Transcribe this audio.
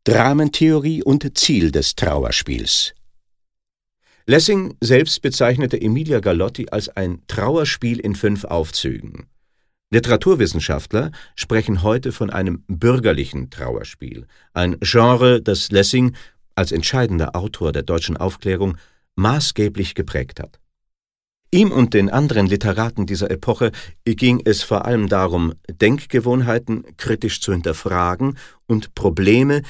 Dramentheorie und Ziel des Trauerspiels. Lessing selbst bezeichnete Emilia Galotti als ein Trauerspiel in 5 Aufzügen. Literaturwissenschaftler sprechen heute von einem bürgerlichen Trauerspiel, ein Genre, das Lessing als entscheidender Autor der deutschen Aufklärung maßgeblich geprägt hat. Ihm und den anderen Literaten dieser Epoche ging es vor allem darum, Denkgewohnheiten kritisch zu hinterfragen und Probleme